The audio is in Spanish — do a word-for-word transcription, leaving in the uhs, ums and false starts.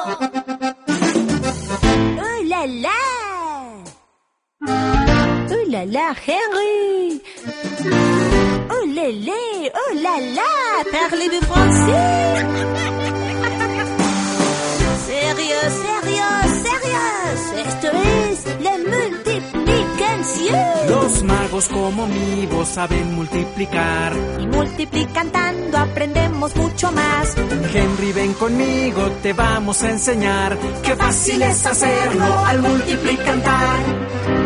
Oh là là! Oh là là, Henry! Oh lélé! Oh là là! Parlez-vous français? Sérieux, sérieux, sérieux! Esto es la multiplicación. Los magos como mi voz saben multiplicar. Y multiplicando aprendemos mucho más. Henry, ven conmigo, te vamos a enseñar. Qué fácil es hacerlo al multiplicar.